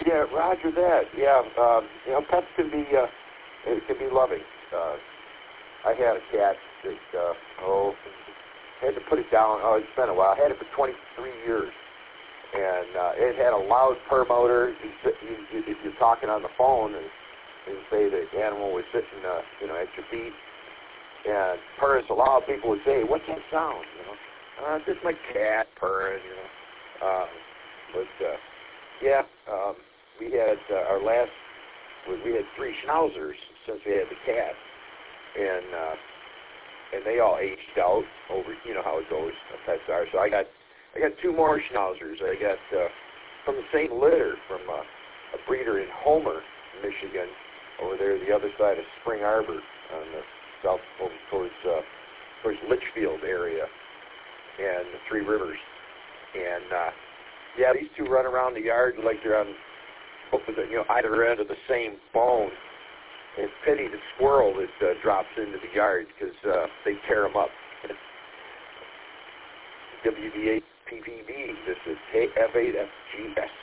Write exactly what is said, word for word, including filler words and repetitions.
Yeah, roger that. Yeah, um, you know, pets can be uh, it can be loving. Uh, I had a cat that uh, oh, had to put it down. Oh, it's been a while. I had it for twenty-three years, and uh, it had a loud purr motor. You, sit- you, you, if you're talking on the phone and, and say the animal was sitting, uh, you know, at your feet, and purrs so loud, people would say, "What's that sound?" You know, uh, it's just my cat purring. You know, uh, but uh, yeah, um, we had uh, our last. We had three schnauzers since we had the cat, and uh, and they all aged out over. You know how it goes. Pets are. So I got I got two more schnauzers. I got uh, from the same litter from uh, a breeder in Homer, Michigan, over there the other side of Spring Arbor on the south over towards uh, towards Litchfield area and the Three Rivers. And uh, yeah, these two run around the yard like they're on both of the, you know, either end of the same bone. And pity the squirrel that uh, drops into the yard because uh, they tear them up. W D A P P B, this is F eight F G S.